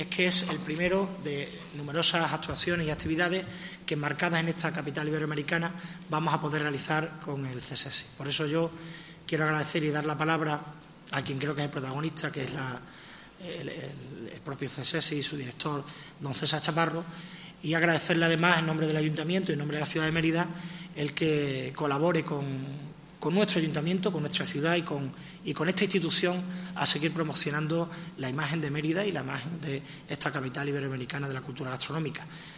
Es que es el primero de numerosas actuaciones y actividades que, enmarcadas en esta capital iberoamericana, vamos a poder realizar con el CSESI. Por eso yo quiero agradecer y dar la palabra a quien creo que es el protagonista, que es el propio CSESI y su director, don César Chaparro, y agradecerle además en nombre del Ayuntamiento y en nombre de la ciudad de Mérida el que colabore con nuestro Ayuntamiento, con nuestra ciudad y con esta institución a seguir promocionando la imagen de Mérida y la imagen de esta capital iberoamericana de la cultura gastronómica.